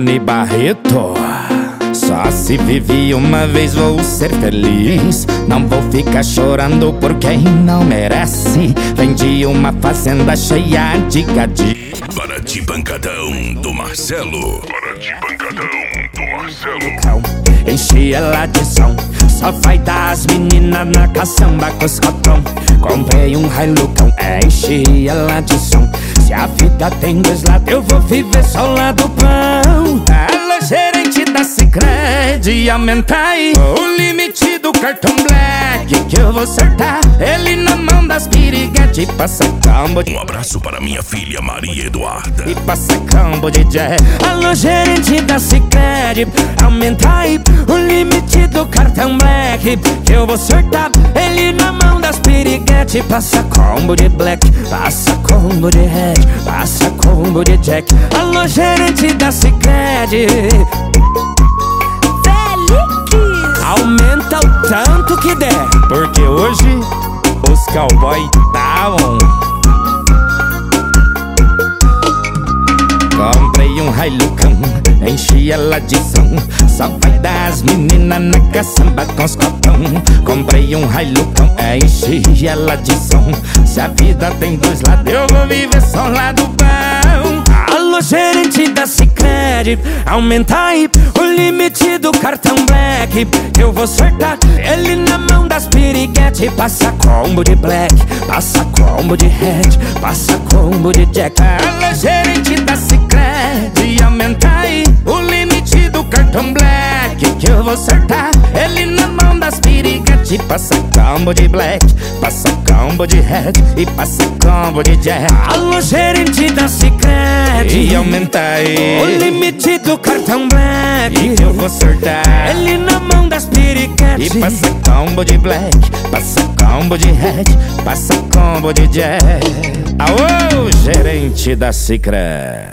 Rony Barreto. Só se vive uma vez, vou ser feliz. Não vou ficar chorando por quem não merece. Vendi uma fazenda cheia de gadinho. Para de pancadão do Marcelo. Para de pancadão do Marcelo. Enchi ela de som, só vai dar as meninas na caçamba com os cotão. Comprei um Hilucão, enchi ela de som. Se a vida tem dois lados, eu vou viver só o lado pão. Alô, gerente da Sicredi, aumenta aí o limite do cartão Black, que eu vou acertar ele na mão das piriguetes. Passa combo de... Um abraço para minha filha Maria Eduarda. E passa combo de jack. Alô, gerente da Sicredi, aumenta aí o limite do cartão Black, que eu vou acertar ele na mão das piriguetes. Passa combo de Black, passa combo de Red, passa combo de Jack. Alô, gerente da Sicredi, aumenta o tanto que der, porque hoje os cowboy tá on. Comprei um Hilucão, enchi ela de som. Só vai dar as meninas na caçamba com os copão. Comprei um Hilucão, enchi ela de som. Se a vida tem dois lados, eu vou viver só o lado bom. Alô, gerente da Sicredi, aumenta aí o limite do cartão Black, que eu vou acertar ele na mão das piriguetes. Passa combo de Black, passa combo de Red, passa combo de Jack. Alô, gerente da Sicredi, aumenta aí o limite do cartão Black, que eu vou acertar ele na mão das piriguetes. Passa combo de Black, passa combo de Red e passa combo de Jack. Alô, gerente da Sicredi, e aumenta aí o limite do cartão Black, que eu vou acertar ele na mão das piriguetes. E passa combo de Black, passa combo de Red, passa combo de Jack. Aô, gerente da Sicredi.